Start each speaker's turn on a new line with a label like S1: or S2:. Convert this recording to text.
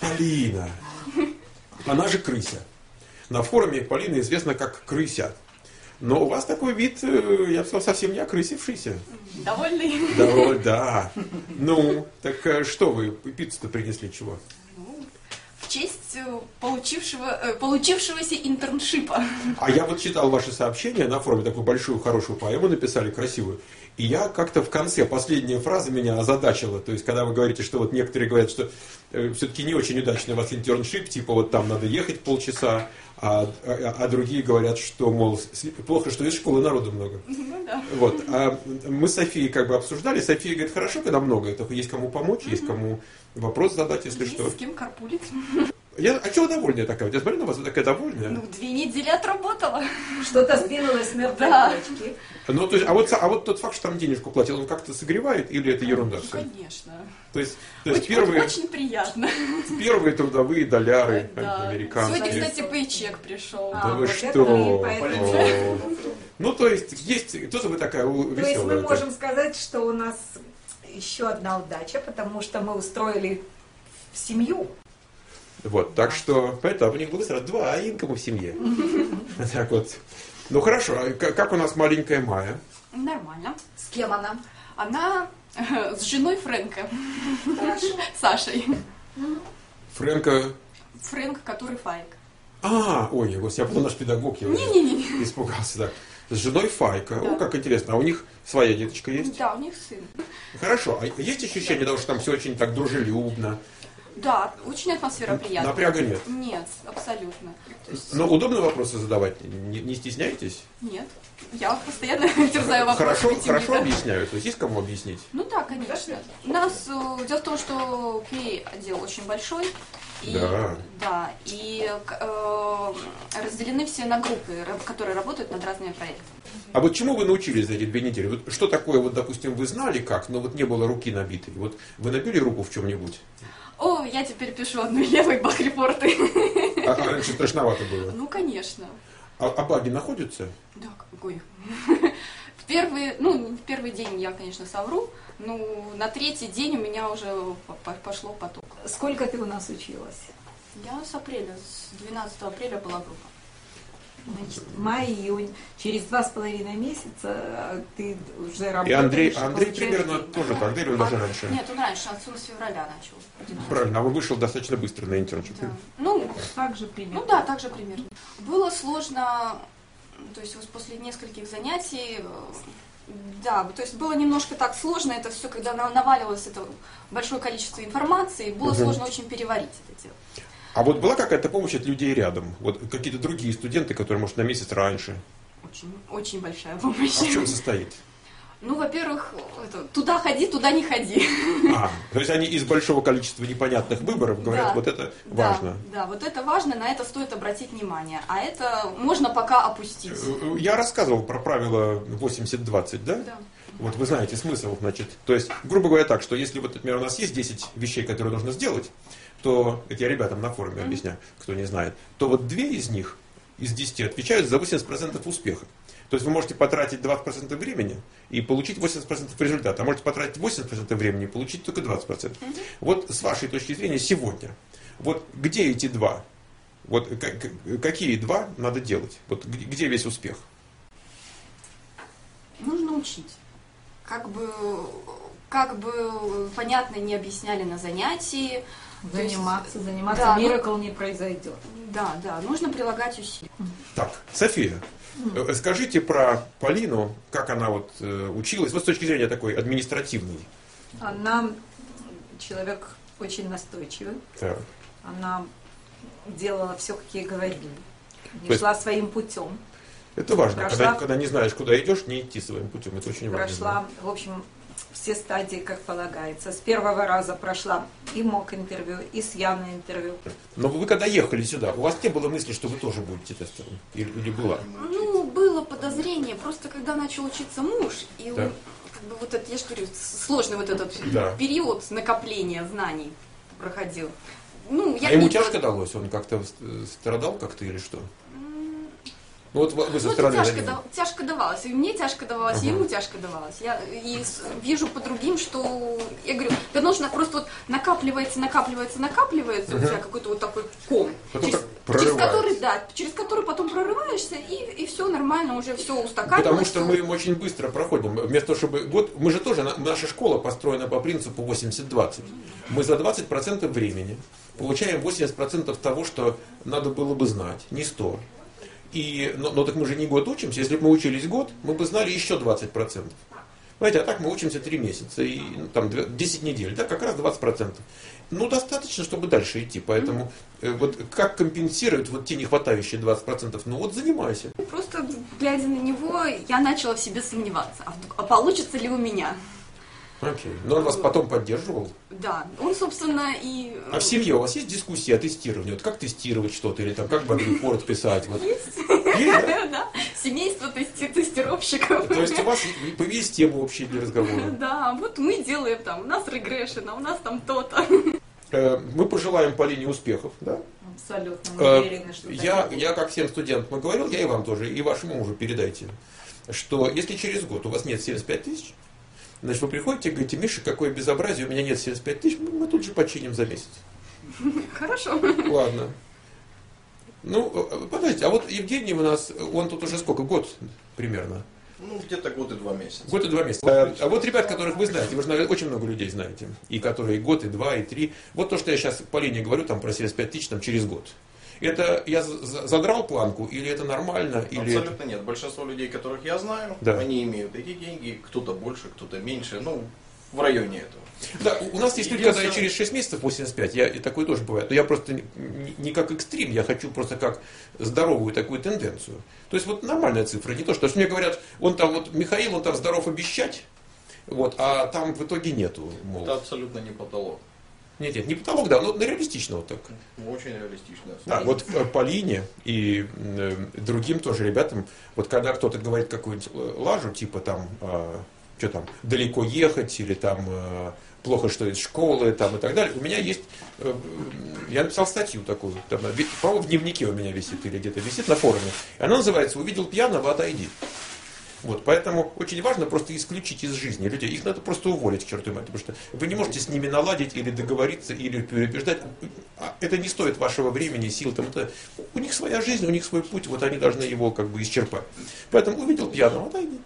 S1: Полина. Она же крыся. На форуме Полина известна как крыся. Но у вас такой вид, я бы сказал, совсем не окрысившийся.
S2: Довольный?
S1: Довольно, да. Ну, так что вы пиццу-то принесли чего?
S2: В честь получившегося интерншипа.
S1: А я вот читал ваши сообщения на форуме, такую большую, хорошую поэму написали, красивую. И я как-то в конце, последняя фраза меня озадачила. То есть, когда вы говорите, что вот некоторые говорят, что все-таки не очень удачный у вас интерншип, типа вот там надо ехать полчаса, а другие говорят, что, мол, плохо, что из школы народу много.
S2: Ну да.
S1: Вот. А мы с Софией как бы обсуждали. София говорит, хорошо, когда много, только есть кому помочь, есть кому вопрос задать, если
S2: Есть
S1: что.
S2: с кем карпулить.
S1: А чего довольная такая? Я смотрю на вас, вы такая довольная.
S2: Ну, 2 недели отработала.
S3: Что-то сдвинулось с мертвой
S2: Да.
S3: точки.
S1: Ну, то есть, а вот тот факт, что там денежку платил, он как-то согревает или это ерунда?
S2: Ну,
S1: всё?
S2: конечно.
S1: То есть
S2: Очень приятно.
S1: первые трудовые доляры
S2: Да.
S1: американские.
S2: Сегодня, кстати, пейчек пришел.
S1: Да вы
S3: вот
S1: что?
S3: это мы поэтому-
S1: О. Ну, то есть, тоже вы такая
S3: То есть мы
S1: веселая.
S3: можем сказать, что у нас еще одна удача, потому что мы устроили семью.
S1: Вот, так что, поэтому у них было сразу 2 инкома в семье. Так вот. Ну, хорошо, а как у нас маленькая Майя?
S2: Нормально.
S3: С кем она?
S2: Она с женой Фрэнка.
S3: Хорошо.
S2: Сашей.
S1: Фрэнка...
S2: Фрэнк, который Файк.
S1: Ой, я был наш педагог, я
S2: Не-не-не.
S1: испугался, да. С женой Файка.
S2: Да.
S1: О, как интересно. А у них своя деточка есть?
S2: Да, у них сын.
S1: Хорошо. А есть ощущение того, что там все очень так дружелюбно?
S2: Да, очень атмосфера приятная.
S1: Напряга нет?
S2: Нет, абсолютно. То есть,
S1: Но удобно вопросы задавать? Не стесняетесь?
S2: нет. Я постоянно терзаю вопросы.
S1: Хорошо объясняют? То есть есть кому объяснить?
S2: Ну да, конечно. У нас дело в том, что QA отдел очень большой. И,
S1: Да.
S2: И разделены все на группы, которые работают над разными проектами.
S1: А вот чему вы научились за эти 2 недели? Вот что такое, вот, допустим, вы знали как, но вот не было руки набитой. Вот вы набили руку в чем-нибудь?
S2: О, я теперь пишу одной левой баг-репорты.
S1: А раньше страшновато было.
S2: Ну, конечно.
S1: А баги находятся?
S2: Да, какой. В первый день я, конечно, совру, но на 3-й день у меня уже пошло поток.
S3: Сколько ты у нас училась?
S2: Я с 12 апреля была группа.
S3: Значит, май, июнь. Через 2,5 месяца ты уже работаешь.
S1: И Андрей
S3: получаешь
S1: примерно
S3: деньги.
S1: тоже так, да, или он даже раньше?
S2: Нет, он раньше, он с февраля начал.
S1: Правильно, а он вышел достаточно быстро на интерншип.
S2: Да. Ну,
S3: Так же примерно.
S2: ну да, так же примерно. Было сложно, то есть вот после нескольких занятий, да, то есть было немножко так сложно, это все, когда наваливалось это большое количество информации, было сложно очень переварить это дело.
S1: А вот была какая-то помощь от людей рядом? Вот какие-то другие студенты, которые, может, на месяц раньше?
S2: Очень, очень большая помощь.
S1: А в чем состоит?
S2: Ну, во-первых, туда ходи, туда не ходи.
S1: То есть они из большого количества непонятных выборов говорят,
S2: Да.
S1: вот это важно.
S2: Да, вот это важно, на это стоит обратить внимание. А это можно пока опустить.
S1: Я рассказывал про правило 80-20, да?
S2: Да.
S1: Вот вы знаете смысл, значит. То есть, грубо говоря так, что если вот, например, у нас есть 10 вещей, которые нужно сделать, то, это я ребятам на форуме объясняю, кто не знает, то вот 2 из них, из 10 отвечают за 80% успеха. То есть вы можете потратить 20% времени и получить 80% результата, а можете потратить 80% времени и получить только 20%. Вот с вашей точки зрения сегодня, вот где эти 2? Вот какие 2 надо делать? Вот где весь успех?
S2: Нужно учить. Как бы понятно не объясняли на занятии.
S3: Заниматься,
S2: да,
S3: миракл не произойдет.
S2: Да, нужно прилагать усилия.
S1: Так, София, скажите про Полину, как она вот училась, вот с точки зрения такой административной.
S3: Она человек очень настойчивый.
S1: Так.
S3: Она делала все, как ей говорили.
S1: То
S3: Не
S1: есть-
S3: шла своим путем.
S1: Это важно,
S3: Прошла-
S1: когда не знаешь, куда идешь, не идти своим путем, это очень важно.
S3: Прошла, в общем, все стадии, как полагается. С первого раза прошла и МОК интервью, и с Яной интервью.
S1: Но вы когда ехали сюда, у вас не было мысли, что вы тоже будете тестером? Или была?
S2: Ну, было подозрение, просто когда начал учиться муж, и
S1: Да.
S2: он, как бы вот это, я же говорю, сложный вот этот
S1: Да.
S2: период накопления знаний проходил. Ну, я
S1: А ему
S2: не-
S1: тяжко далось? Он как-то страдал как-то или что? Ну, вот вы со
S2: Ну,
S1: стороны...
S2: это
S1: наверное.
S2: тяжко давалось. И мне тяжко давалось, и ему тяжко давалось. Я вижу по другим, что... Я говорю, да нужно просто вот накапливается у тебя какой-то вот такой ком.
S1: Потом так
S2: через который потом прорываешься, и все нормально, уже все устаканилось.
S1: Потому что мы им очень быстро проходим. Вместо того, чтобы... Вот мы же тоже, наша школа построена по принципу 80-20. Мы за 20% времени получаем 80% того, что надо было бы знать, не 100. Но так мы же не год учимся. Если бы мы учились год, мы бы знали еще 20%. Понимаете, а так мы учимся 3 месяца, и там 10 недель, да, как раз 20%. Ну, достаточно, чтобы дальше идти. Поэтому вот как компенсировать вот те нехватающие 20%? Ну вот занимайся.
S2: Просто, глядя на него, я начала в себе сомневаться, а получится ли у меня.
S1: Окей. Но он вас потом поддерживал?
S2: Да, он, собственно, и...
S1: А в семье у вас есть дискуссии о тестировании? Вот как тестировать что-то, или там как бад-репорт писать? Вот.
S2: Есть.
S1: Есть, да?
S2: Да, семейство тестировщиков.
S1: То есть у вас появились темы общие для разговора?
S2: Да, вот мы делаем там, у нас регрессион, а у нас там то-то.
S1: Мы пожелаем Полине успехов, да?
S3: Абсолютно, мы уверены, что
S1: Я как всем студентам говорил, я и вам тоже, и вашему мужу передайте, что если через год у вас нет 75 тысяч, значит, вы приходите и говорите: Миша, какое безобразие, у меня нет 75 тысяч, мы тут же починим за месяц.
S2: Хорошо.
S1: Ладно. Ну, подождите, а вот Евгений у нас, он тут уже сколько, год примерно?
S4: Ну, где-то год и 2 месяца.
S1: Год и 2 месяца. А вот ребят, которых вы знаете, вы же, наверное, очень много людей знаете, и которые год, и 2, и 3. Вот то, что я сейчас Полине говорю, там про 75 тысяч, там через год. Это я задрал планку, или это нормально? Или
S4: Абсолютно нет. Большинство людей, которых я знаю,
S1: Да.
S4: они имеют эти деньги, кто-то больше, кто-то меньше, ну, в районе этого.
S1: Да, у нас есть люди, когда я через 6 месяцев 85, и такое тоже бывает. Но я просто не как экстрим, я хочу просто как здоровую такую тенденцию. То есть вот нормальная цифра, не то, что мне говорят, он там вот, Михаил, он там здоров обещать, вот, а там в итоге нету. Мол.
S4: Это абсолютно не потолок.
S1: Нет, не потолок, да, но реалистично вот так.
S4: Очень реалистично.
S1: Да, вот Полине и другим тоже ребятам, вот когда кто-то говорит какую-нибудь лажу, типа там, что там, далеко ехать, или там плохо, что из школы, там и так далее, у меня есть, я написал статью такую, там, по-моему, в дневнике у меня висит, или где-то висит на форуме, она называется «Увидел пьяного, отойди». Вот, поэтому очень важно просто исключить из жизни людей. Их надо просто уволить к чертовой матери, потому что вы не можете с ними наладить или договориться, или переубеждать. Это не стоит вашего времени, сил. Там, у них своя жизнь, у них свой путь, вот они должны его как бы исчерпать. Поэтому увидел пьяного, отойди.